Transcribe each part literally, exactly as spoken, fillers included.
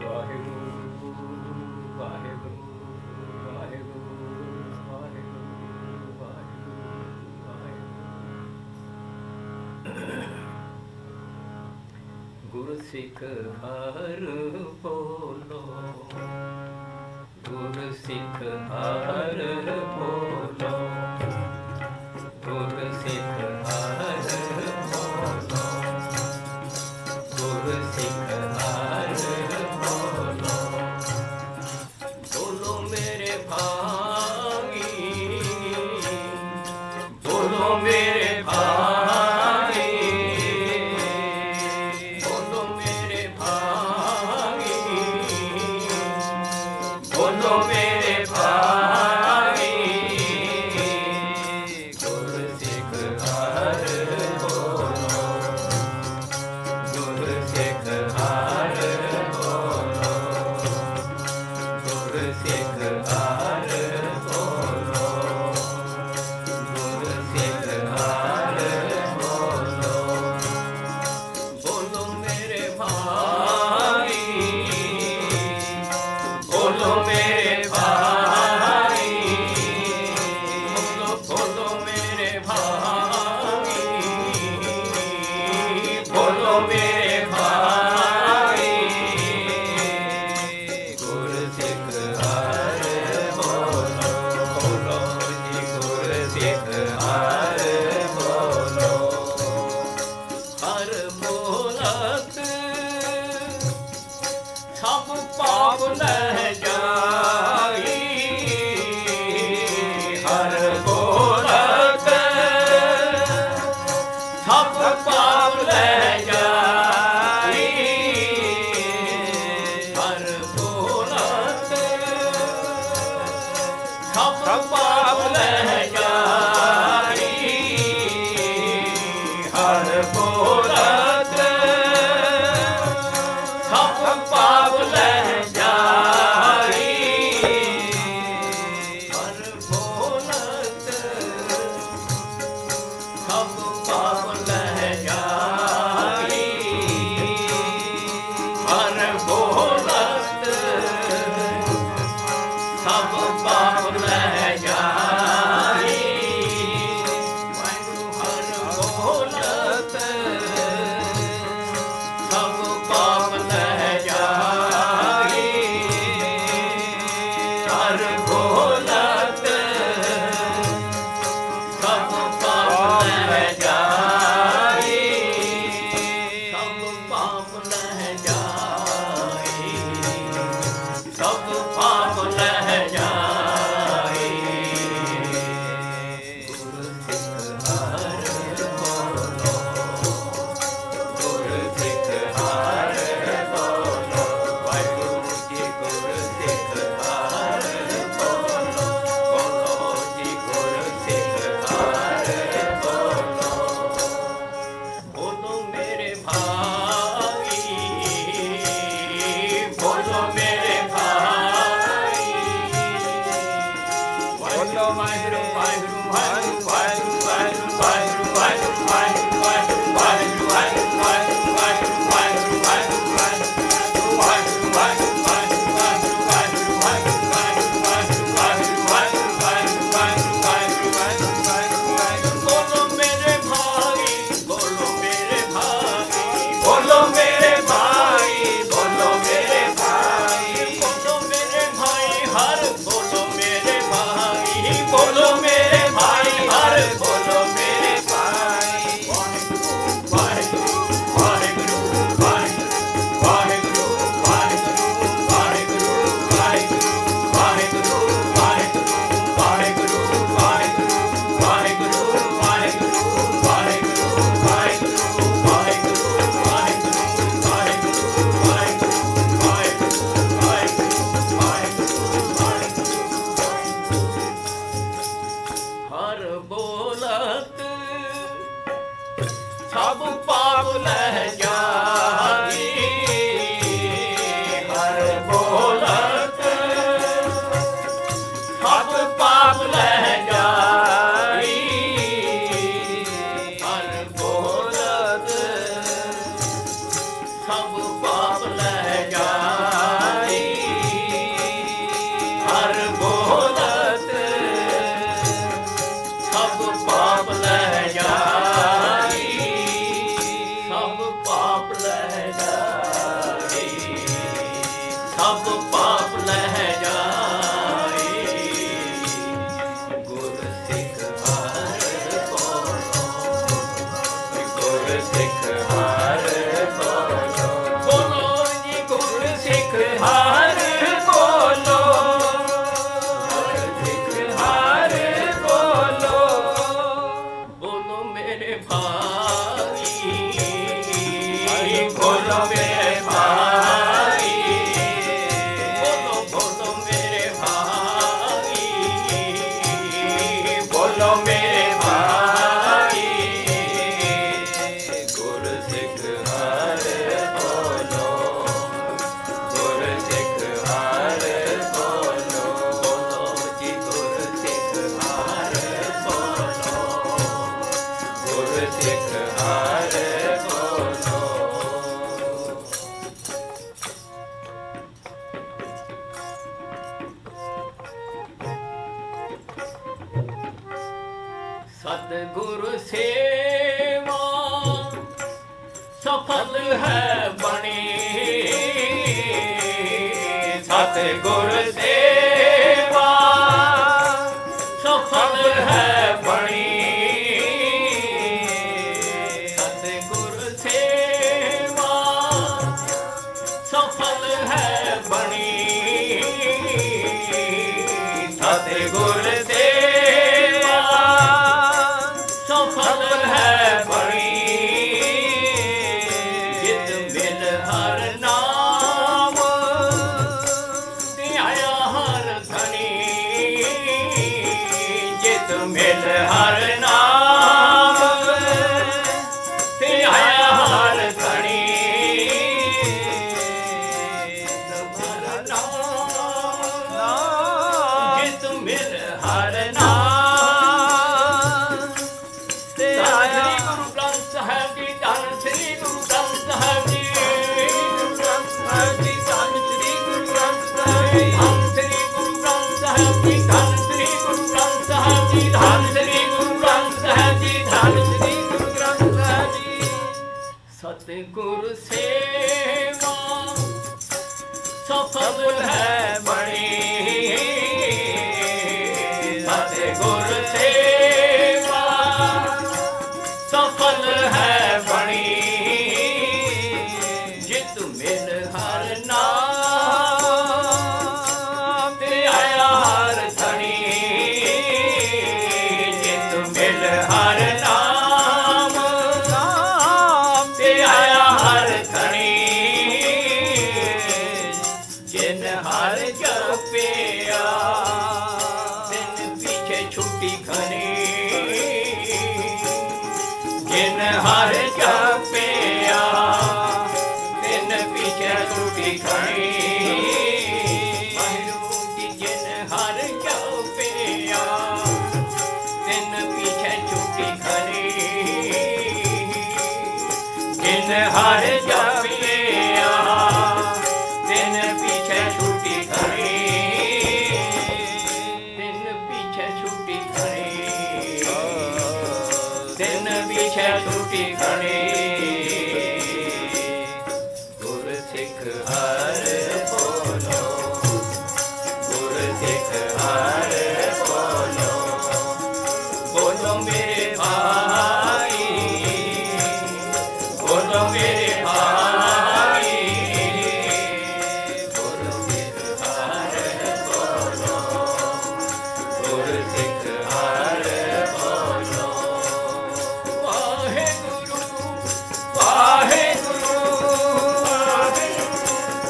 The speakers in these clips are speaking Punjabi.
ਵਾਹਿਗੁਰੂ ਵਾਹਿਗੁਰੂ ਵਾਹਿਗੁਰੂ ਵਾਹਿਗੁਰੂ ਵਾਹਿਗੁਰੂ। ਗੁਰ ਸਿੱਖ ਹਰ ਬੋਲੋ, ਗੁਰ ਸਿੱਖ ਹਰ ਬੋਲੋ, ਗੁਰ ਸਿੱਖ ਹਰ ਬੋਲੋ, ਗੁਰ ਸਿੱਖ ਹਰ ਬੋਲੋ। ਬੋਲੋ ਮੇਰੇ ਭਾਈ, ਬੋਲੋ ਮੇਰੇ ਭਾਈ, ਬੋਲੋ ਮੇਰੇ ਭਾਈ, ਬੋਲੋ ਮੇਰੇ ਭਾਈ। ਗੁਰ ਸਿੱਖ ਹਰ ਬੋਲੋ, ਗੁਰ ਸਿੱਖ ਹਰ ਬੋਲੋ, ਗੁਰ ਸਿੱਖ ਹਰ ਬੋਲੋ, ਗੁਰ ਸਿੱਖ ਹਰ ਬੋਲੋ। ਬੋਲੋ ਮੇਰੇ ਭਾਈ, ਬੋਲੋ ਮੇਰੇ ਭਾਈ, ਬੋਲੋ ਬੋਲੋ ਮੇਰੇ ਭਾਈ, ਬੋਲੋ ਮੇਰੇ ਭਾਈ। ਗੁਰ ਸਿੱਖ ਹਰ ਬੋਲੋ, ਬੋਲੋ ਜੀ ਗੁਰ ਸਿੱਖ ਹਰ ਬੋਲੋ। ਹਰ ਬੋਲਤ ਸਭ ਪਾਪ ਲੈ ਜਾਈ, ਹਰ ਬੋਲਤ ਸਭ ਪਾਪ ਲੈ ਜਾਈ, ਹਰ ਬੋਲਤ ਸਭ ਪਾਪ ਲੈ ਜਾਈ, ਹਰ ਬੋਲਤ ਸਭ ਪਾਪ ਲੈ ਜਾਈ, ਹਰ ਬੋਲਤ ਸਭ ਪਾਪ ਲੈ ਜਾਈ, ਹਰ ਬੋਲਤ ਸਭ ਪਾਪ ਲੈ ਜਾਈ। ਵਾਹਿਗੁਰੂ ਹਰ ਬੋਲਤ ਸਭ ਪਾਪ ਲੈ ਜਾਈ। ਸਭ ਪਾਪ ਲਹਿ ਜਾਏ। ਗੁਰ ਸਿੱਖ ਹਰ ਬੋਲੋ, ਗੁਰ ਸਿੱਖ ਹਰ ਬੋਲੋ, ਬੋਲੋ ਜੀ ਗੁਰ ਸਿੱਖ ਹਰ ਬੋਲੋ, ਗੁਰ ਸਿੱਖ ਹਰ ਬੋਲੋ, ਬੋਲੋ ਮੇਰੇ ਭਾਈ, ਬੋਲੋ ਮੇਰੇ ਭਾਈ, ਬੋਲੋ ਬੋਲੋ ਮੇਰੇ ਭਾਈ, ਬੋਲੋ ਮੇਰੇ ਭਾਈ, ਗੁਰ ਸਿੱਖ ਹਰ ਬੋਲੋ, ਗੁਰ ਸਿੱਖ ਹਰ ਬੋਲੋ, ਬੋਲੋ ਜੀ ਗੁਰ ਸਿੱਖ ਹਰ ਬੋਲੋ, ਗੁਰ ਸਿੱਖ ਹਰ ਬੋਲੋ। ਸਤਿਗੁਰ ਸੇਵਾ ਸਫਲ ਹੈ ਬਣੀ, ਸਤਿਗੁਰ ਸੇਵਾ ਸਫਲ ਹੈ ਬਣੀ, ਸਤਿਗੁਰ ਸੇਵਾ ਸਫਲ ਹੈ ਬਣੀ, ਸਤਿਗੁਰ ਸੇਵਾ ਸਫਲ ਹੈ ਬਣੀ, ਜਿਤ ਮਿਲ ਹਰ ਨਾਮ ਧਿਆਇਆ ਹਰ ਧਣੀ, ਜਿਤ ਮਿਲ ਹਰ ਨਾਮ ਧਿਆਇਆ ਹਰ ਧਣੀ, ਹਰ ਨਾਮ ਜਿਤ ਮਿਲ ਹਰ ਨਾਮ। ਧੰਨ ਸ੍ਰੀ ਗੁਰੂ ਗ੍ਰੰਥ ਸਾਹਿਬ ਜੀ, ਧੰਨ ਸ੍ਰੀ ਗੁਰੂ ਗ੍ਰੰਥ ਸਾਹਿਬ ਜੀ, ਧੰਨ ਸ੍ਰੀ ਗੁਰੂ ਗ੍ਰੰਥ ਸਾਹਿਬ ਜੀ, ਧੰਨ ਸ੍ਰੀ ਗੁਰੂ ਗ੍ਰੰਥ ਸਾਹਿਬ ਜੀ, ਧੰਨ ਸ੍ਰੀ ਗੁਰੂ ਗ੍ਰੰਥ ਸਾਹਿਬ ਜੀ, ਧੰਨ ਸ੍ਰੀ ਗੁਰੂ ਗ੍ਰੰਥ ਸਾਹਿਬ ਜੀ। ਸਤਿਗੁਰ ਸੇਵਾ ਸਫਲ ਹੈ ਬਣੀ, ਸਤਿਗੁਰ ਸੇਵਾ ਸਫਲ ਹੈ ਬਣੀ, ਜਿਤ ਮਿਲ ਹਰ ਨਾਮ ਧਿਆਇਆ ਹਰ ਧਣੀ, ਜਿਤ ਮਿਲ ਹਰ ਨਾਮ ਧਿਆਇਆ ਹਰ ਧਣੀ, ਜਿਨ ਹਰ ਜਪਿਆ ਤਿਨ ਪਿਛੇ ਛੁੱਟੀ ਖਣੀ, ਜਿਨ ਹਰ ਜਪਿਆ ਤਿਨ ਪਿਛੇ ਛੁੱਟੀ ਖਣੀ, ਜਿਨ ਹਰ ਜਪਿਆ ਤਿਨ ਪਿਛੇ ਛੁੱਟੀ ਖਣੀ, ਜਿਨ ਹਰ ਜਪਿਆ ਤਿਨ ਪਿਛੇ ਛੁੱਟੀ ਖਣੀ, ਤਿਨ ਪਿਛੇ ਛੁੱਟੀ ਖਣੀ, ਤਿਨ ਪਿਛੇ ਛੁੱਟੀ ਖਣੀ, ਗੁਰ ਸਿੱਖ ਹਰ ਬੋਲੋ, ਗੁਰ ਸਿੱਖ ਹਰ ਬੋਲੋ, ਬੋਲੋ ਮੇਰੇ ਭਾਈ, ਬੋਲੋ ਮੇਰੇ ਭਾਈ, ਗੁਰ ਸਿੱਖ ਹਰ ਬੋਲੋ, ਗੁਰ ਸਿੱਖ ਹਰ ਬੋਲੋ। ਵਾਹਿਗੁਰੂ ਵਾਹਿਗੁਰੂ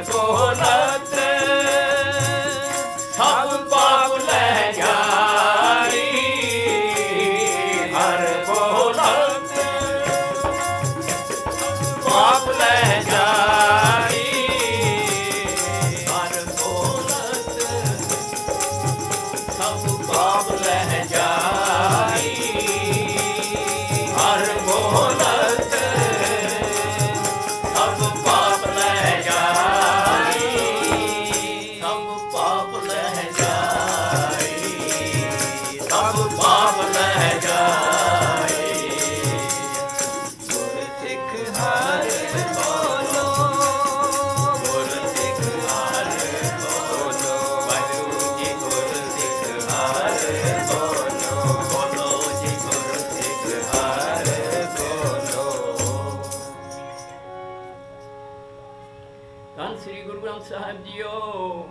ਬੋਲਤ ਸਭ ਪਾਪ ਲੈ ਜਾਈ ਹਰ ਬੋਲਤ ਪਾਪ ਲੈ ਜਾਈ ਹਰ ਬੋਲਤ ਸਭ ਪਾਪ ਲੈ ਜਾਈ ਹਰ ਬੋਲਤ ਸਭ ਪਾਪ ਲੈ ਜਾਈ ਸਭ ਪਾਪ ਲੈ ਜਾਈ ਸਭ ਪਾਪ ਲੈ ਜਾਈ ਗੁਰ ਸਿੱਖ ਹਰ ਬੋਲੋ ਗੁਰ ਸਿੱਖ ਹਰ ਬੋਲੋ ਵਾਹਿਗੁਰੂ ਜੀ ਗੁਰ ਸਿੱਖ ਹਰ ਬੋਲੋ ਬੋਲੋ ਜੀ ਗੁਰ ਸਿੱਖ ਹਰ ਬੋਲੋ। ਧੰਨ ਸ੍ਰੀ ਗੁਰੂ ਗ੍ਰੰਥ ਸਾਹਿਬ ਜੀਓ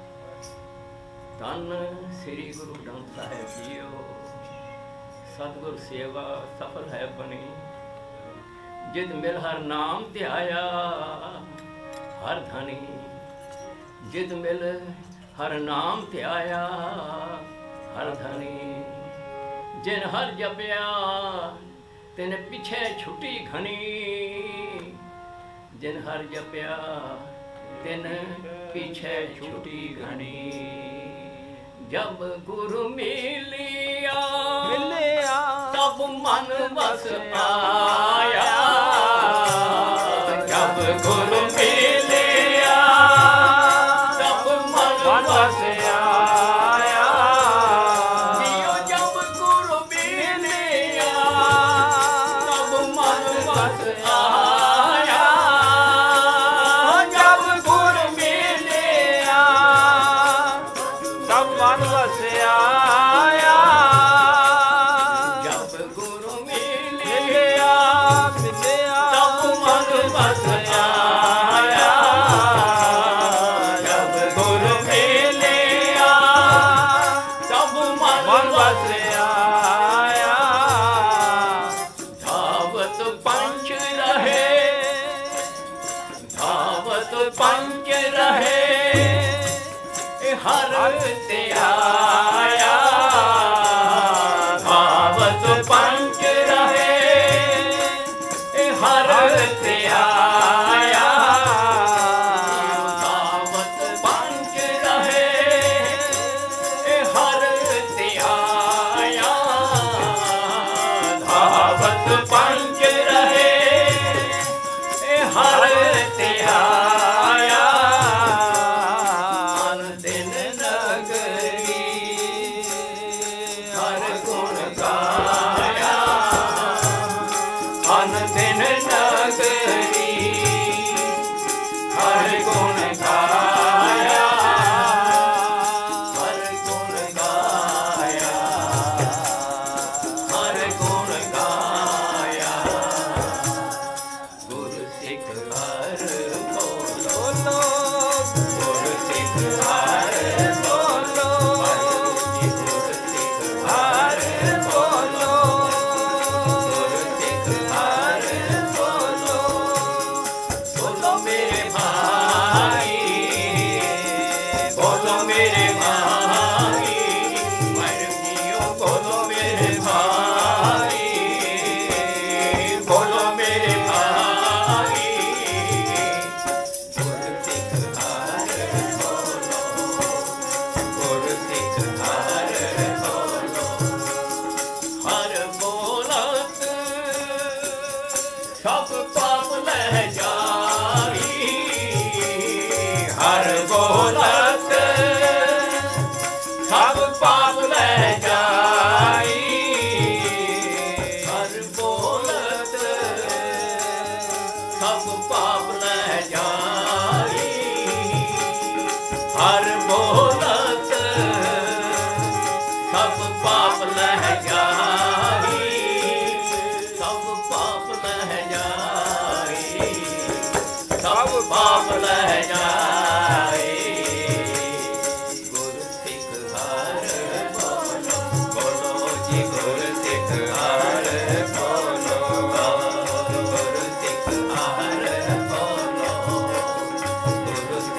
ਧੰਨ ਸ੍ਰੀ ਗੁਰੂ ਗ੍ਰੰਥ ਸਾਹਿਬ ਜੀਓ ਸਤਿਗੁਰ ਸੇਵਾ ਸਫਲ ਹੈ ਬਣੀ ਜਿਤ ਮਿਲ ਹਰ ਨਾਮ ਧਿਆਇਆ ਹਰ ਧਨੀ ਜਿਤ ਮਿਲ ਹਰ ਨਾਮ ਧਿਆਇਆ ਹਰ ਧਨੀ ਜਿਨ ਹਰ ਜਪਿਆ ਤਿਨ ਪਿਛੇ ਛੁਟੀ ਘਣੀ ਜਿਨ ਹਰ ਜਪਿਆ ਤਿਨ ਪਿਛੇ ਛੁਟੀ ਘਣੀ ਜਬ ਗੁਰੂ ਮਿਲਿਆ ਮਿਲਿਆ ਤਬ ਮਨ ਵਸ ਆਇਆ ਜਬ ਗੁਰੂ ਮਿਲਿਆ ਤਬ ਮਨ ਵਸ ਆਇਆ ਜੀਓ ਜਬ ਗੁਰੂ ਮਿਲਿਆ ਤਬ ਮਨ ਵਸ ਆਇਆ ਜਬ ਗੁਰੂ ਮਿਲਿਆ ਸਭ ਮਨ ਵਸਿਆ ਜਬ ਗੁਰੂ ਮਿਲਿਆ ਮਿਲਿਆ ਤਬ ਮਨ ਵਸ ਆਇਆ ਜਬ ਗੁਰੂ ਮਿਲਿਆ ਤਬ ਮਨ ਮਨ ਵਸ ਵਸਿਆ ਧਾਵਤ ਪੰਚ ਰਹੇ ਧਾਵਤ ਪੰਚ ਰਹੇ ਇਹ ਹਰ ਤੇ ਆਇਆ ਧਾਵਤ ਪੰਚ ਰਹੇ ਇਹ ਹਰ ਤੇ ਆਇਆ ਧਾਵਤ ਪੰਚ ਰਹੇ ਇਹ ਹਰ ਤੇ ਆਇਆ ਧਾਵਤ ਪੰਚ ਰਹੇ ਇਹ ਹਰ ਤੇ ਆਇਆ ਮਨ ਦਿਨ ਨਗਰੀ ਹਰ ਗੁਣ ਗਾਇਆ ਮਨ ਦਿਨ ਨਗਰੀ ਹਰ ਗੁਣ ਗਾਇਆ ਹਰ ਗੁਣ ਗਾਇਆ ਹਰ ਗੁਣ ਗਾਇਆ ਗੁਰ ਸਿੱਖ ਹਰ ਬੋਲੋ ਬੋਲੋ ਗੁਰ ਸਿੱਖ ਹਰ ਬੋਲੋ ਵਾਹਿਗੁਰੂ ਜੀ ਗੁਰ ਸਿੱਖ ਹਰ ਬੋਲੋ ਗੁਰ ਸਿੱਖ ਹਰ ਬੋਲੋ ਬੋਲੋ ਮੇਰੇ ਭਾਈ ਬੋਲੋ ਮੇਰੇ ਭਾਈ ਵਾਹਿਗੁਰੂ ਜੀਓ ਬੋਲੋ ਮੇਰੇ ਭਾਈ ਬੋਲੋ ਮੇਰੇ ਭਾਈ ਗੁਰ ਸਿੱਖ ਹਰ ਬੋਲੋ ਗੁਰ ਸਿੱਖ ਹਰ ਬੋਲੋ ਹਰ ਬੋਲਤ ਸਭ ਪਾਪ ਲੈ ਜਾਈ ਹਰ ਬੋਲਤ ਸਭ ਪਾਪ ਲੈ ਜਾਈ ਹਰ ਬੋਲਤ ਸਭ ਪਾਪ ਲੈ ਜਾਈ ਹਰ ਬੋਲਤ ਸਭ ਪਾਪ ਲੈ ਜਾਈ ਸਭ ਪਾਪ ਲੈ ਜਾਈ ਸਭ ਪਾਪ ਲੈ ਜਾਈ ਗੁਰ ਸਿੱਖ ਹਰ ਬੋਲੋ ਬੋਲੋ ਜੀ ਗੁਰ ਸਿੱਖ ਹਰ ਬੋਲੋ ਗੁਰ ਸਿੱਖ ਹਰ ਬੋਲੋ ਗੁਰ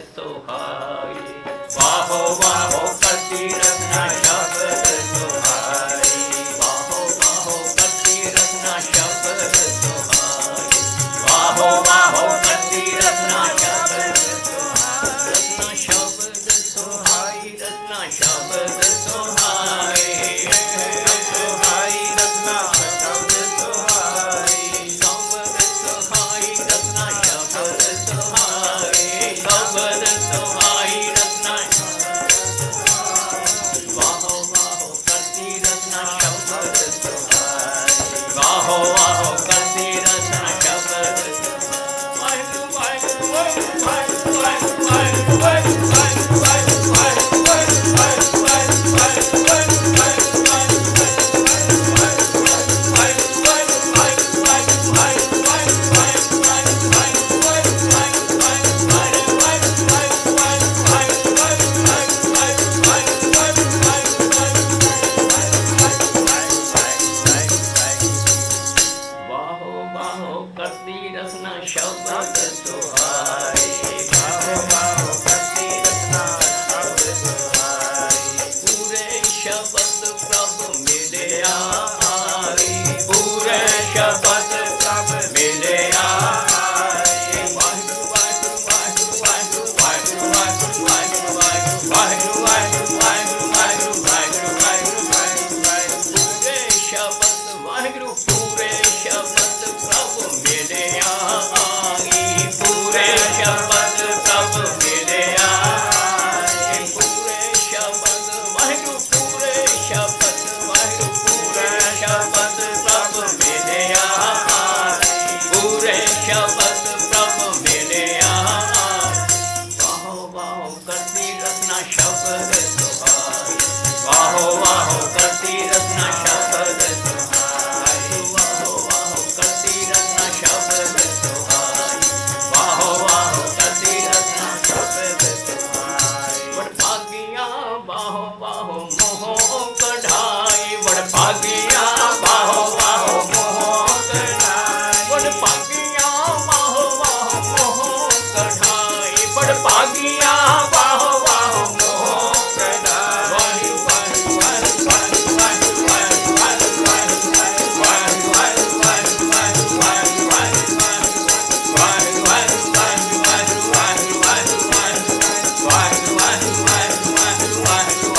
ਸੁਹਾਈ। ਵਾਹੋ ਵਾਹੋ ਕਰਤੀ ਰਸਨਾ ਸ਼ਬਦ ਸੁਹਾਈ। ਵਾਹੋ ਵਾਹੋ ਕਰਤੀ ਰਸਨਾ ਸ਼ਬਦ ਸੁਹਾਈ। ਵਾਹੋ ਵਾਹੋ ਕਰਤੀ ਰਸਨਾ ਸ਼ਬਦ ਸੁਹਾਈ। ਰਸਨਾ ਸ਼ਬਦ ਸੁਹਾਈ। ਰਸਨਾ ਸ਼ਬਦ ਸੁਹਾਈ। ਸੁਹਾਈ ਰਸਨਾ ਸ਼ਬਦ ਸੁਹਾਈ। ਸ਼ਬਦ ਸੁਹਾਈ ਰਸਨਾ ਸ਼ਬਦ ਸੁਹਾਈ। ਸ਼ਬਦ ਸੁਹਾਈ ਰਸਨਾ ਵਾਹੋ ਵਾਹੋ ਕਰਤੀ ਰਸਨਾ ਸ਼ਬਦ ਸੁਹਾਈ। ਵਾਹੋ ਵਾਹੋ ਕਰਤੀ ਰਸਨਾ ਸ਼ਬਦ ਸੁਹਾਈ। ਵਾਹਿਗੁਰੂ ਵਾਹਿਗੁਰੂ ਵਾਹਿਗੁਰੂ ਵਾਹਿਗੁਰੂ ਵਾਹਿਗੁਰੂ ਵਾਹਿਗੁਰੂ ਵਾਹਿਗੁਰੂ ਵਾਹਿਗੁਰੂ ਵਾਹੋ ਵਾਹੋ ਕਰਤੀ ਰਸਨਾ ਸ਼ਬਦ ਸੁਹਾਈ। ਵਾਹੋ ਵਾਹੋ ਕਰਤੀ ਰਸਨਾ ਸ਼ਬਦ ਸੁਹਾਈ। ਪੂਰੇ ਸ਼ਬਦ ਪ੍ਰਭ ਮਿਲਿਆ ਆਈ। ਪੂਰੇ ਸ਼ਬਦ ਪ੍ਰਭ ਮਿਲਿਆ ਆਈ। ਵਾਹਿਗੁਰੂ ਵਾਹਿਗੁਰੂ ਵਾਹਿਗੁਰੂ ਵਾਹਿਗੁਰੂ ਵਾਹਿਗੁਰੂ ਵਾਹਿਗੁਰੂ ਵਾਹਿਗੁਰੂ ਵਾਹਿਗੁਰੂ ਵਾਹਿਗੁਰੂ ਵਾਹਿਗੁਰੂ ਵਾਹਿਗੁਰੂ ਵਾਹਿਗੁਰੂ ਵਾਹਿਗੁਰੂ ਵਾਹਿਗੁਰੂ ਪੂਰੇ ਸ਼ਬਦ ਵਾਹਿਗੁਰੂ ਪੂਰੇ ਸ਼ਬਦ ਪ੍ਰਭ ਮਿਲਿਆ ਆਈ। ਪੂਰੇ ਸ਼ਬਦ ਪ੍ਰਭ ਮਿਲਿਆ ਆਈ। ਪੂਰੇ ਸ਼ਬਦ ਵਾਹਿਗੁਰੂ ਪੂਰੇ ਸ਼ਬਦ ਵਾਹਿਗੁਰੂ ਪੂਰੇ ਸ਼ਬਦ ਪ੍ਰਭ ਮਿਲਿਆ ਆਈ। ਪੂਰੇ ਸ਼ਬਦ ਪ੍ਰਭ ਮਿਲਿਆ ਆਈ। ਵਾਹੋ ਵਾਹੋ ਕਰਤੀ ਰਸਨਾ ਸ਼ਬਦ ਸੁਹਾਈ। ਵਾਹੋ ਵਾਹੋ ਕਰਤੀ ਰਸਨਾ ਸ਼ਬਦ ਸੁਹਾਈ। ਵਾਹੋ ਵਾਹੋ ਕਰਤੀ ਰਸਨਾ ਸ਼ਬਦ ਸੁਹਾਈ। ਵਾਹੋ ਵਾਹੋ ਕਰਤੀ ਰਸਨਾ ਸ਼ਬਦ ਸੁਹਾਈ। ਵਡਭਾਗੀਆਂ ਬਾਹੋ ਬਾਹੋ ਮੋਹ ਕਢਾਈ। ਵਡਭਾਗੀਆਂ ਬਾਹੋ ਬਾਹੋ ਮੋਹ ਕਢਾਈ। ਵਡਭਾਗੀਆਂ ਬਾਹੋ ਬਾਹੋ ਮੋਹ ਕਢਾਈ। ਵਡਭਾਗੀਆਂ ਬਾਹੋ ਬਾਹੋ ਮੋਹ ਕਢਾਈ। ਵਾਹਿਗੁਰੂ ਵਾਹਿਗੁਰੂ ਵਾਹਿਗੁਰੂ ਵਾਹਿਗੁਰੂ ਵਾਹਿਗੁਰੂ ਵਾਹਿਗੁਰੂ ਵਾਹਿਗੁਰੂ ਵਾਹਿਗੁਰੂ ਵਾਹਿਗੁਰੂ ਵਾਹਿਗੁਰੂ ਵਾਹਿਗੁਰੂ ਵਾਹਿਗੁਰੂ ਵਾਹਿਗੁਰੂ ਵਾਹਿਗੁਰੂ ਵਾਹਿਗੁਰੂ ਵਾਹਿਗੁਰੂ ਵਾਹਿਗੁਰੂ ਵਾਹਿਗੁਰੂ ਵਾਹਿਗੁਰੂ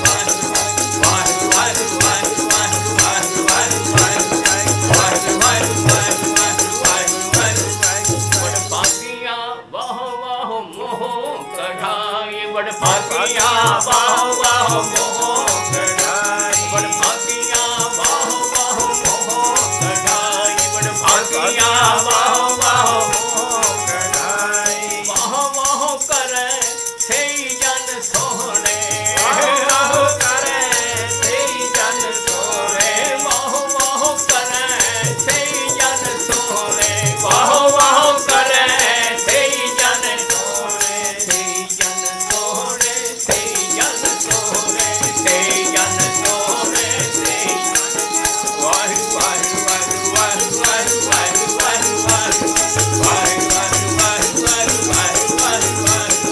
ਵਡਭਾਗੀਆਂ ਵਾਹੋ ਵਾਹੋ ਮੋਹ ਕਢਾਈ। ਵਡਭਾਗੀਆਂ ਵਾਹੋ ਵਾਹੋ ਮੋਹ ਕਢਾਈ। ਵਡਭਾਗੀਆਂ ਵਾਹੋ ਵਾਹੋ ਮੋਹ ਕਢਾਈ। ਵਡਭਾਗੀਆਂ ਵਾਹੋ ਵਾਹੋ ਮੋਹ ਕਢਾਈ। ਵਾਹੋ ਵਾਹੋ ਕਰੈ ਸਈ ਜਨ ਸੋਹਣੇ। ਵਾਹੋ ਕਰੈ ਸਈ ਜਨ ਸੋਹਣੇ। ਵਾਹੋ ਵਾਹੋ ਕਰੈ ਸਈ ਜਨ ਸੋਹਣੇ। ਵਾਹੋ ਵਾਹੋ ਕਰੈ ਸਈ ਜਨ ਸੋਹਣੇ। ਸਈ ਜਨ ਸੋਹਣੇ ਸਈ ਜਨ ਸੋਹਣੇ ਸਈ ਜਨ ਸੋਹਣੇ ਸਈ ਵਾਹਿਗੁਰੂ ਵਾਹਿਗੁਰੂ ਵਾਹਿਗੁਰੂ ਵਾਹਿਗੁਰੂ ਵਾਹਿਗੁਰੂ ਵਾਹਿਗੁਰੂ ਵਾਹਿਗੁਰੂ ਵਾਹਿਗੁਰੂ ਵਾਹਿਗੁਰੂ ਵਾਹਿਗੁਰੂ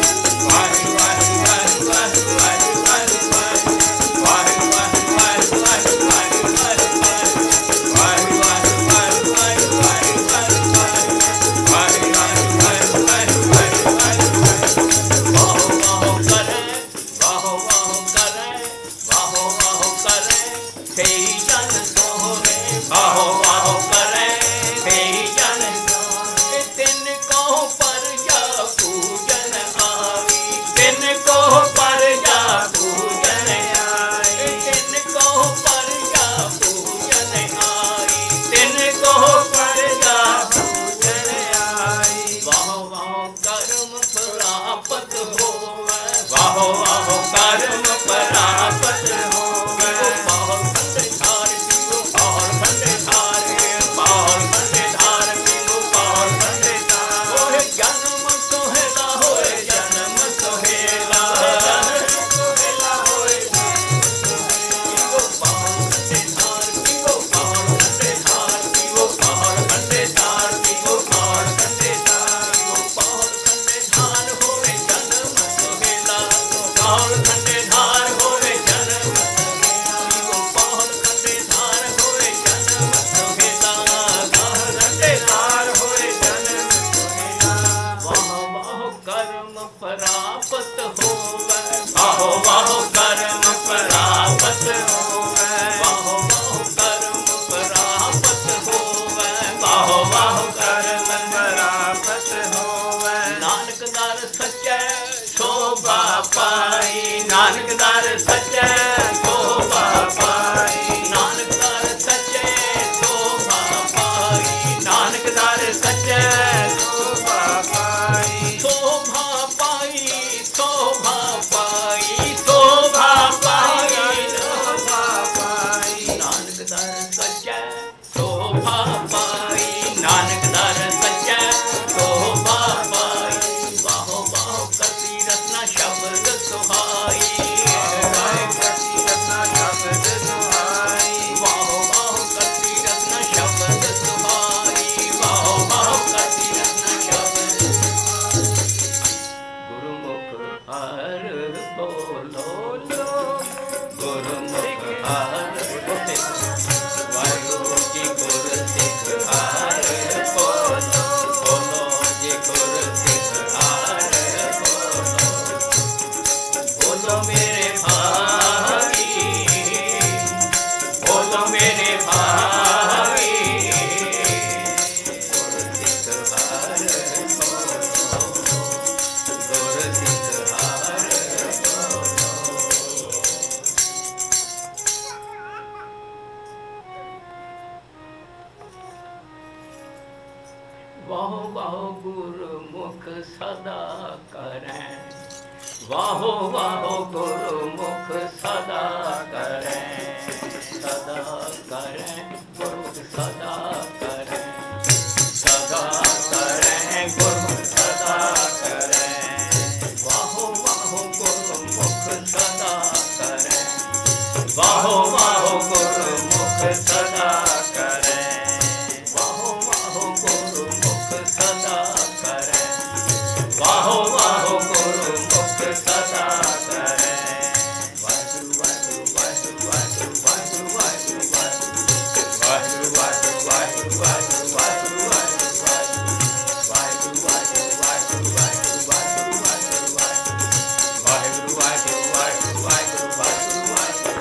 ਵਾਹੋ ਵਾਹੋ ਕਰੇ ਸਹੀ ਜਨ ਸੋਹਣੇ। ਤਿੰਨ ਕੋ ਪਰਜਾ ਪੂਜਨ ਆਈ। ਤਿੰਨ ਕੋ ਪਰਜਾ ਪੂਜਨ ਆਈ। ਤਿੰਨ ਕੋ ਪਰਜਾ ਪੂਜਨ ਆਈ। ਤਿੰਨ ਕੋ ਪਰਜਾ ਪੂਜਨ ਆਈ। ਵਾਹੋ ਵਾਹੋ ਕਰਮ ਪ੍ਰਾਪਤ ਹੋਵੇ। ਵਾਹੋ ਵਾਹੋ ਕਰਮ ਪ੍ਰਾਪਤ ਹੋਵੇ। ਵਾਹੋ ਸੰਤ ਧਾਰ ਪੀਓ ਪਾਰ ਸੰਤ ਧਾਰ ਪਾਰ ਸੰਤ ਧਾਰ ਪੀਓ ਪਾਰ ਸੰਤ ਧਾਰ। ਹੋਏ ਜਨਮ ਸੁਹੇਲਾ ਹੋਏ ਜਨਮ ਸੁਹੇਲਾ ਸੁਹੇਲਾ ਹੋਏ ਪੀਓ ਪਾਰ ਸੰਤ ਧਾਰ ਪੀਓ ਪਾਰ ਸੰਤ ਧਾਰ ਪੀਓ ਪਾਰ ਸੰਤ ਧਾਰ ਪੀਓ ਪਾਰ ਸੰਤ ਧਾਰ ਪੀਓ ਪਾਰ ਸੰਤ ਧਾਰ ਹੋਏ ਜਨਮ ਵਾਹੋ ਵਾਹੋ ਕਰਮ ਪ੍ਰਾਪਤ ਹੋਵੇ ਵਾਹੋ ਵਾਹੋ ਕਰਮ ਪ੍ਰਾਪਤ ਹੋਵੇ ਵਾਹੋ ਵਾਹੋ ਕਰਮ ਪ੍ਰਾਪਤ ਹੋਵੇ ਨਾਨਕ ਦਰ ਸੱਚੇ ਸ਼ੋਭਾ ਪਾਈ ਨਾਨਕ ਦਰ ਸੱਚੇ ਸ਼ੋਭਾ ਪਾਈ ਨਾਨਕ ਦਰ ਸੱਚੇ ਸ਼ੋਭਾ ਪਾਈ ਨਾਨਕ ਦਰ ਸੱਚੇ ਸ਼ੋਭਾ ਪਾਈ ਸ਼ੋਭਾ ਪਾਈ ਸ਼ੋਭਾ ਪਾਈ ਸ਼ੋਭਾ ਪਾਈ ਸ਼ੋਭਾ ਪਾਈ ਨਾਨਕ ਦਰ ਸੱਚੇ ਸ਼ੋਭਾ ਪਾਈ ਨਾਨਕ ਦਰ ਸੱਚੇ ਸ਼ੋਭਾ ਪਾਈ ਵਾਹੋ ਵਾਹੋ ਕਰਤੀ ਰਤਨਾ ਸ਼ਬਦ ਸੁਹਾਈ ਕਰਤੀ ਰਤਨਾ ਸ਼ਬਦ ਸੁਹਾਈ ਵਾਹੋ ਵਾਹੋ ਕਰਤੀ ਰਤਨਾ ਸ਼ਬਦ ਸੁਹਾਈ ਵਾਹੋ ਵਾਹੋ ਕਰਤੀ ਰਤਨਾ ਸ਼ਬਦ ਗੁਰਮੁਖ ਹਰ ਬੋਲੋ ਲੋ ਗੁਰਮੁਖ ਹਰ ਵਾਹਿਗੁਰੂ ਜੀ ਗੁਰ ਸਿੱਖ ਹਰ ਬੋਲੋ ਬੋਲੋ ਜੀ ਗੁਰ ਸਿੱਖ ਹਰ ਬੋਲੋ ਬੋਲੋ ਮੇਰੇ ਭਾਈ ਬੋਲੋ ਮੇਰੇ ਭਾਈ ਗੁਰ ਸਿੱਖ ਹਰ ਬੋਲੋ ਗੁਰ ਸਿੱਖ ਹਰ ਬੋਲੋ ਵਾਹੋ ਵਾਹੋ ਗੁਰਮੁਖ ਸਦਾ ਕਰੈ ਵਾਹੋ ਵਾਹੋ ਗੁਰਮੁਖ ਸਦਾ ਕਰੈ ਸਦਾ ਕਰੈ ਗੁਰਮੁਖ ਸਦਾ ਕਰੈ ਸਦਾ ਕਰੈ ਗੁਰਮੁਖ ਸਦਾ ਕਰੈ ਵਾਹੋ ਵਾਹੋ ਗੁਰਮੁਖ ਸਦਾ ਕਰੈ ਵਾਹੋ ਵਾਹੋ ਗੁਰਮੁਖ ਸਦਾ ਕਰੈ ਵਾਹੋ ਵਾਹੋ ਗੁਰਮੁਖ ਸਦਾ ਕਰੈ ਵਾਹੋ ਵਾਹੋ ਗੁਰਮੁਖ ਸਦਾ ਕਰੈ ਵਾਹਿਗੁਰੂ ਵਾਹਿਗੁਰੂ ਵਾਹਿਗੁਰੂ ਵਾਹਿਗੁਰੂ ਵਾਹਿਗੁਰੂ ਵਾਹਿਗੁਰੂ ਵਾਹਿਗੁਰੂ ਵਾਹਿਗੁਰੂ ਵਾਹਿਗੁਰੂ ਵਾਹਿਗੁਰੂ ਵਾਹਿਗੁਰੂ ਵਾਹਿਗੁਰੂ ਵਾਹਿਗੁਰੂ ਵਾਹਿਗੁਰੂ ਵਾਹਿਗੁਰੂ ਵਾਹਿਗੁਰੂ ਵਾਹਿਗੁਰੂ ਵਾਹਿਗੁਰੂ ਵਾਹਿਗੁਰੂ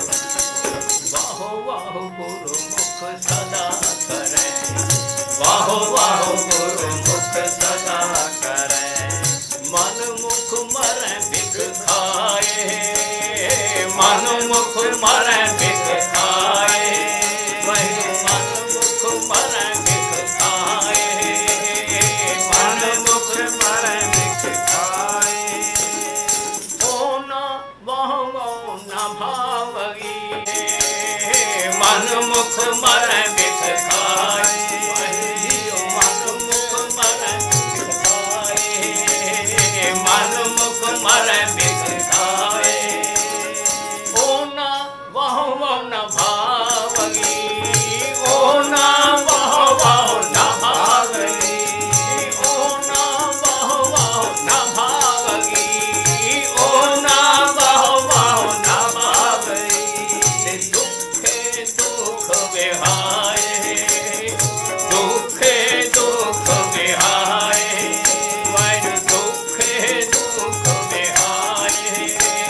ਵਾਹੋ ਵਾਹੋ ਗੁਰਮੁਖ ਸਦਾ ਕਰੈ ਵਾਹੋ ਵਾਹੋ ਗੁਰਮੁਖ ਸਦਾ ਕਰੈ ਮਨ ਮੁਖ ਮਰੈ ਬਿਖ ਖਾਏ ਮਨ ਮੁਖ ਮਰੈ ਬਿਖ ਖਾਏ ਮਨ ਮੁਖ ਮਰੈ ਬਿਖ ਖਾਏ ਮਨ ਮੁਖ ਮਰੈ ਬਿਖ ਖਾਏ ਓ ਨਾ ਵਾਹੋ ਨਾ ਭਾਵਗੀ ਮਨ ਮੁਖ ਮਰੈ ਬਿਖ ਖਾਏ ਮਨ ਮੁਖ ਮਰੈ ਬਿਖ ਖਾਏ ਮਨ ਮੁਖ ਮਰੈ ਬਿਖ ਖਾਏ ਓ ਨਾ ਵਾਹੋ ਨਾ ਭਾਵਗੀ ਓ ਨਾ ਵਾਹੋ ਵਾਹੋ ਨਾ ਭਾਵਗੀ ਓ ਨਾ ਵਾਹੋ ਵਾਹੋ ਨਾ ਭਾਵਗੀ ਓ ਨਾ ਵਾਹੋ ਵਾਹੋ ਨਾ ਭਾਵਗੀ ਤੇ ਦੁਖੇ ਦੁਖ ਵਿਹਾਏ ਦੁਖੇ ਦੁਖ ਵਿਹਾਏ ਵਾਹਿ ਦੁਖੇ ਦੁਖ ਵਿਹਾਏ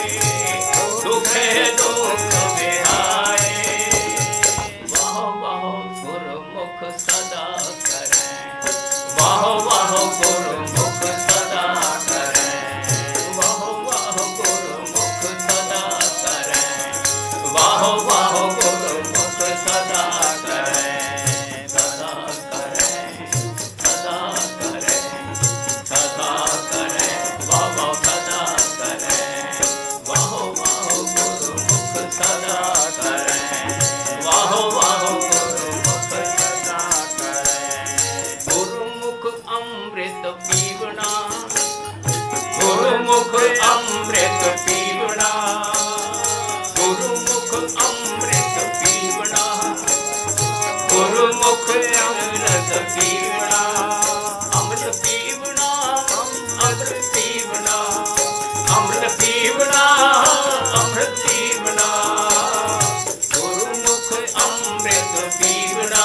ਦੁਖੇ ਦੁਖ ਵਿਹਾਏ ਵਾਹ ਵਾਹ ਗੁਰਮੁਖ ਸਦਾ ਕਰੈ ਵਾਹ ਵਾਹ ਗੁਰਮੁਖ ਸਦਾ ਕਰੈ ਵਾਹ ਵਾਹ ਗੁਰਮੁਖ ਸਦਾ ਕਰੈ ਵਾਹ ਵਾਹ ਗੁਰਮੁਖ ਸਦਾ ਕਰੈ ਸਦਾ ਕਰੈ ਸਦਾ ਕਰੈ ਸਦਾ ਕਰੈ ਵਾਹ ਵਾਹ ਸਦਾ ਕਰੈ ਵਾਹ ਵਾਹ ਗੁਰਮੁਖ ਸਦਾ ਕਰੈ ਵਾਹ ਵਾਹ ਗੁਰਮੁਖ ਸਦਾ ਕਰੈ ਗੁਰਮੁਖ ਅੰਮ੍ਰਿਤ ਪੀਵਣਾ ਗੁਰਮੁਖ ਅੰਮ੍ਰਿਤ ਪੀਵਣਾ ਗੁਰਮੁਖ ਅੰਮ੍ਰਿਤ ਪੀਵਣਾ ਗੁਰਮੁਖ ਅੰਮ੍ਰਿਤ ਪੀਵਣਾ ਅੰਮ੍ਰਿਤ ਪੀਵਣਾ ਅੰਮ੍ਰਿਤ ਪੀਵਣਾ ਅੰਮ੍ਰਿਤ ਪੀਵਣਾ ਅੰਮ੍ਰਿਤ ਪੀਵਣਾ ਗੁਰਮੁਖ ਅੰਮ੍ਰਿਤ ਪੀਵਣਾ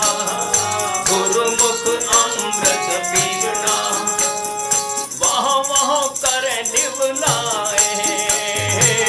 ਗੁਰਮੁਖ ਅੰਮ੍ਰਿਤ ਪੀਵਣਾ ਵਾਹ ਵਾਹ ਕਰੇ ਨਿਵਲਾਏ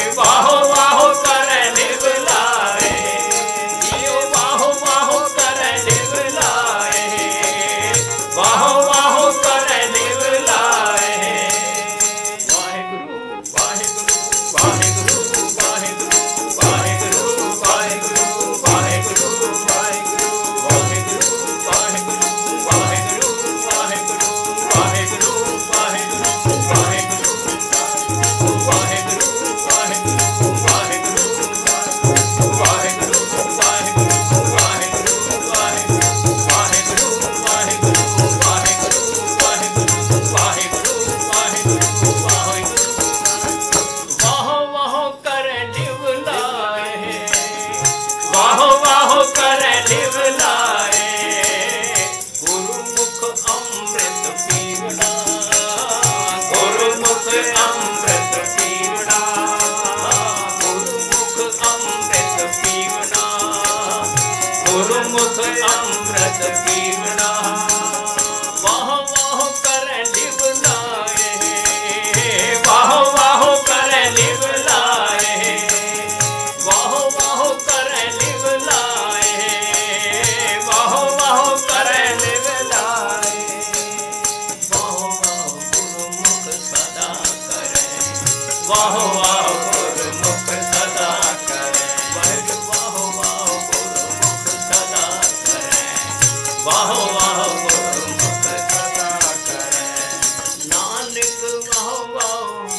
गुरमुख अमृत पीवना वाह वाह कर लिवलाए वाह वाह कर लिवलाए वाह वाह कर लिवलाए वाह वाह कर लिवलाए वाह वाह गुरमुख सदा करे वाह वाह गुरमुख सदा करे वाह वाह गुरमुख सदा करे वाह वाह गुरमुख सदा करे नानक वाह वाह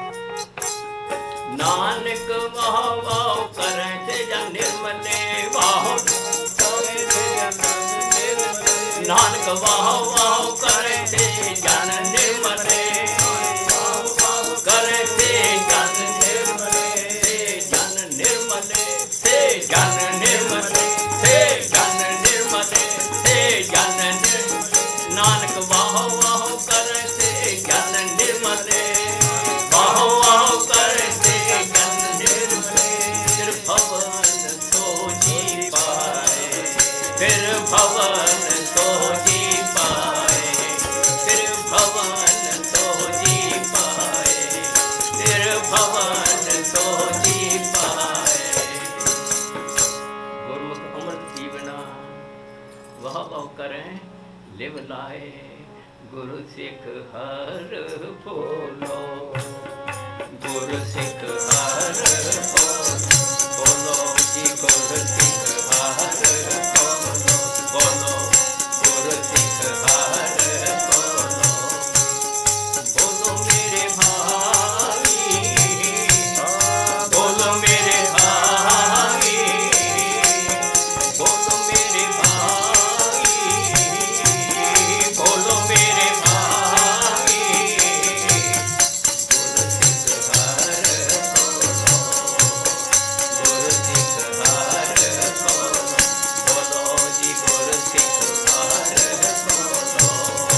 नानक वाह वाह करे ते जन निर्मले वाह नानक वाह वाह करे ते जन निर्मले करे ते जन निर्मले जन निर्मले ते जन निर्मले ते जन निर्मले ते जन नानक वाह वाह करे ते जन निर्मले वाह वाह करे ते जन निर्मले फिर भवन सो जी पाए फिर भवन सो जी पाए फिर भवन सो जी पाए फिर भवन सो जी पाए गुरमुख अमृत पीवना वह वह करें लिव लाए गुरु सिख हर बोलो गुरु सिख हर बोलो जी गुरु सिख हर बोलो बोलो गुरु सिख हर बोलो बोलो मेरे भाई बोलो मेरे भाई बोलो मेरे भाई बोलो मेरे भाई गुरु सिख हर बोलो गुरु सिख हर बोलो बोलो जी गुरु सिख हर बोलो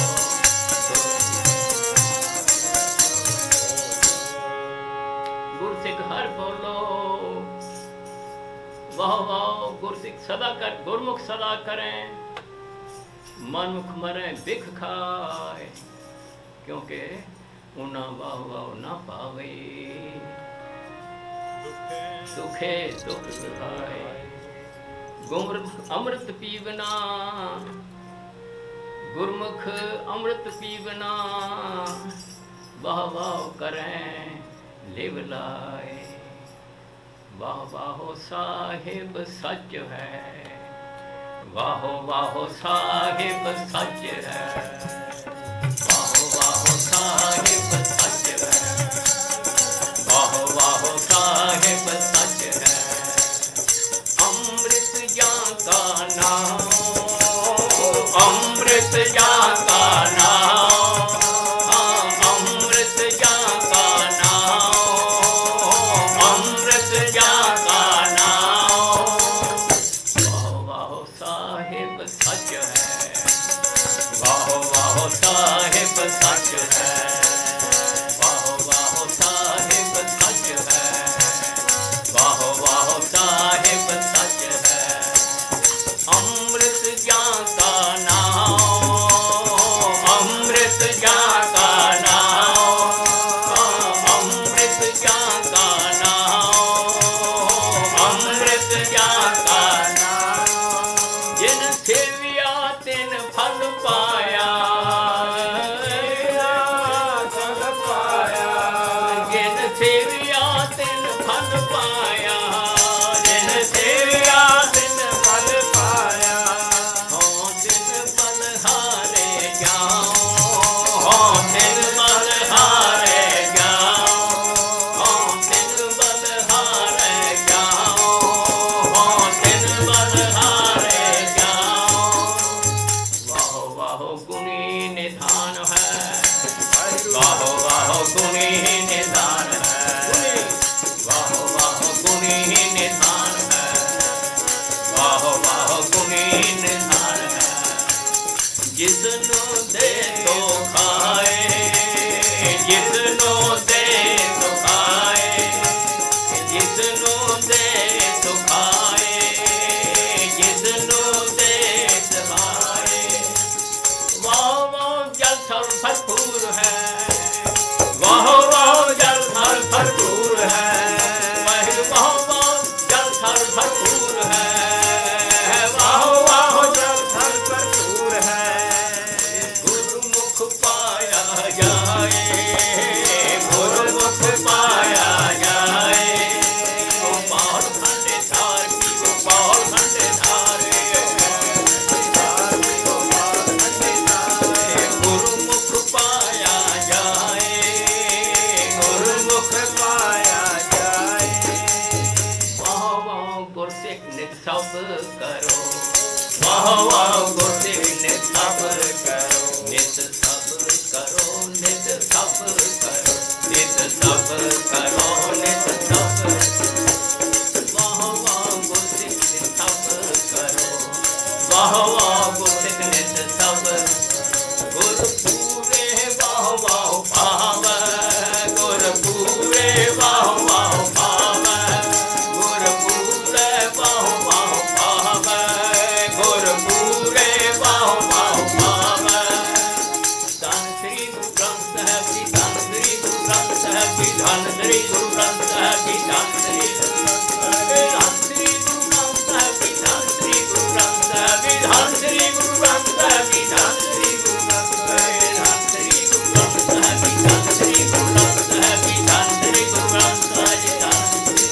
गुरु सिख हर बोलो वाह वाह गुरु सिख सदा कर गुरमुख सदा करें मनमुख मरे बिख खाए क्योंकि उना वाह वाह ना पावे दुखे दुख खाए गुरमुख अमृत पीवना गुरमुख अमृत पीवना वाह वाह करें लिव लाए वाह वाहो साहिब सच है वाहो वाहो साहिब सच है वाहो वाहो साहिब सच है वाहो वाहो साहिब सच है अमृत जा का नाम अमृत जा का नाम हाँ, अमृत जा का नाम अमृत जा का नाम वाह वाह साहिब सच है वाह वाह साहिब सच है वाह वाह साहिब सच है वाह वाह साहिब सच है अमृत जा का नाम अमृत जा का नाम हाँ, अमृत जा का नाम अमृत जा का नाम जिन सेविया तिन फल पाया फल पाया जिन सेविया तिन फल पाया जिन सेविया तिन फल पाया हो तिन बलहारे जाओ हो तिन बलहारे जाओ हो तिन बलहारे जाओ हो तिन बलहारे जाओ वाह वाह गुणी निधान है वाह वाह गुणी निधान है वाह वाह गुणी ਸਭ ਕਰੋ ਵਾਹ ਵਾਹ ਗੁਰਸਿੱਖ ਨਿਤ ਸਭ ਕਰੋ ਨਿਤ ਸਭ ਕਰੋ ਨਿਤ ਸਭ ਕਰੋ ਨਿਤ ਸਭ ਕਰੋ ਨਿਤ ਸਭ ਵਾਹ ਵਾਹ ਗੁਰਸਿੱਖ ਨਿਤ ਸਭ ਕਰੋ ਵਾਹ ਵਾਹ ਗੁਰਸਿੱਖ ਨਿਤ ਸਭ ਗੁਰਪੂਰੇ ਵਾਹ ਵਾਹ ਪਾਵੈ ਗੁਰਪੂਰੇ ਵਾਹ ਵਾਹ ਪਾਵੈ ਗੁਰਪੂਰੇ ਵਾਹ ਵਾਹ ਪਾਵੈ ਗੁਰਪੂਰੇ ਵਾਹ ਵਾਹ ਪਾਵੈ ਧੰਨ ਸ੍ਰੀ ਗੁਰੂ ਗ੍ਰੰਥ ਸਾਹਿਬ ਜੀ ਧੰਨ ਸ੍ਰੀ ਗੁਰੂ ਗ੍ਰੰਥ ਸਾਹਿਬ ਜੀ ਧੰਨ ਸ੍ਰੀ ਗੁਰੂ ਗ੍ਰੰਥ ਸਾਹਿਬ ਜੀ ਧੰਨ ਸ੍ਰੀ ਗੁਰੂ ਗ੍ਰੰਥ ਸਾਹਿਬ ਜੀ ਧੰਨ ਸ੍ਰੀ ਗੁਰੂ ਗ੍ਰੰਥ ਸਾਹਿਬ ਜੀ ਧੰਨ ਸ੍ਰੀ ਗੁਰੂ ਗ੍ਰੰਥ ਸਾਹਿਬ ਜੀ ਧੰਨ ਸ੍ਰੀ ਗੁਰੂ ਗ੍ਰੰਥ ਸਾਹਿਬ ਜੀ ਧੰਨ ਸ੍ਰੀ ਗੁਰੂ ਗ੍ਰੰਥ ਸਾਹਿਬ ਜੀ ਧੰਨ ਸ੍ਰੀ ਗੁਰੂ ਗ੍ਰੰਥ ਸਾਹਿਬ ਜੀ ਧੰਨ ਸ੍ਰੀ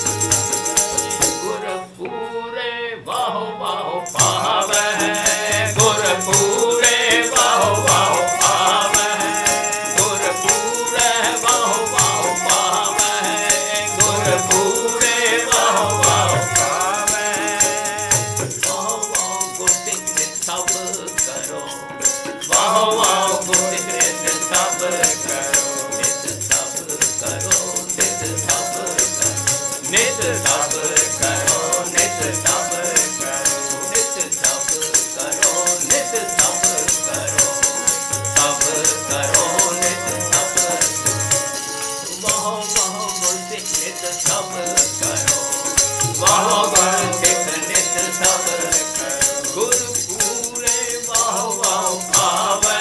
ਗੁਰਪੂਰੇ ਵਾਹ ਵਾਹ ਪਾਵੈ ਗੁਰਪੂਰੇ ਵਾਹ ਵਾਹ ਪਾਵੈ ਗੁਰਪੂਰੇ ਵਾਹ ਵਾਹ ਪਾਵੈ ਗੁਰਪੂਰੇ ਵਾਹ ਵਾਹ ਪਾਵੈ ਵਾਹ ਵਾਹ ਗੁਰਸਿੱਖ ਨਿਤ ਸਭ ਕਰੋ ਵਾਹ ਵਾਹ ਗੁਰਸਿੱਖ ਨਿਤ ਸਭ ਕਰੋ ਨਿਤ ਸਭ ਕਰੋ ਨਿਤ ਸਭ ਕਰੋ ਨਿਤ ਸਭ ਕਰੋ ਨਿਤ ਸਭ ਕਰੋ ਨਿਤ ਸਭ ਕਰੋ ਨਿਤ ਸਭ ਕਰੋ ਸਭ ਕਰੋ ਨਿਤ ਸਭ ਵਾਹ ਵਾਹ ਗੁਰਸਿੱਖ ਨਿਤ ਸਭ ਕਰੋ ਵਾਹ ਗੁਰਸਿੱਖ ਨਿਤ ਸਭ ਕਰੋ ਗੁਰਪੂਰੇ ਵਾਹ ਵਾਹ ਪਾਵੈ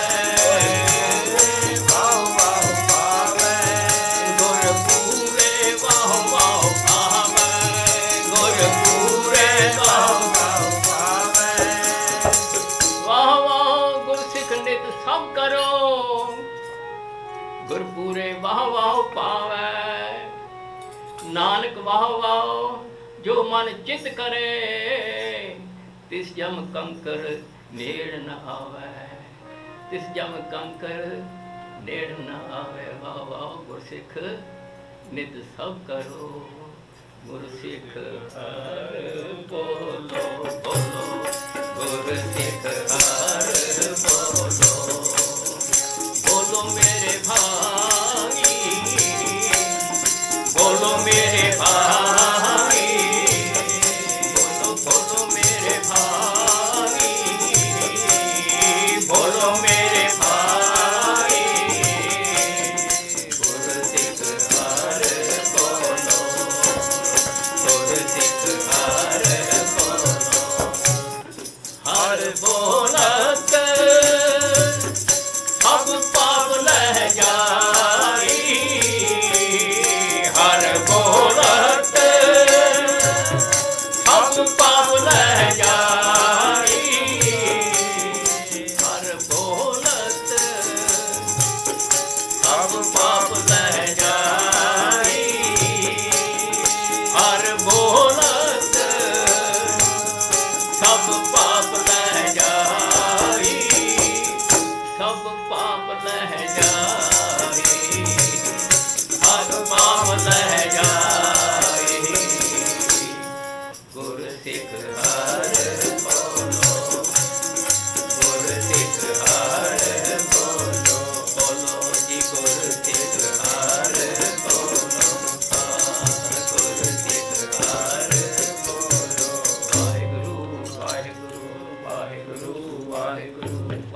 ਵਾਹ ਵਾਹ ਪਾਵੈ ਗੁਰਪੂਰੇ ਵਾਹ ਵਾਹ ਪਾਵੈ ਗੁਰਪੂਰੇ ਵਾਹ ਵਾਹ ਪਾਵੈ ਵਾਹ ਵਾਹ ਗੁਰਸਿੱਖ ਨਿਤ ਸਭ ਕਰੋ ਗੁਰਪੂਰੇ ਵਾਹ ਵਾਹ ਪਾਵੈ ਨਾਨਕ ਵਾਹ ਵਾਹ ਜੋ ਮਨ ਚਿਤ ਕਰੇ ਤਿਸ ਜਮ ਕੰਕਰ ਨੇੜ ਨ ਆਵੈ ਤਿਸ ਜਮ ਕੰਕਰ ਨੇੜ ਨ ਆਵੈ ਵਾਹ ਵਾਹ ਗੁਰਸਿੱਖ ਨਿਤ ਸਭ ਕਰੋ ਗੁਰਸਿੱਖ ਹਰਿ ਬੋਲੋ ਬੋਲੋ ਗੁਰਸਿੱਖ ਹਰਿ ਬੋਲੋ ਬੋਲੋ ਮੇਰੇ ਭਾਈ ਬੋਲੋ ਮੇਰੇ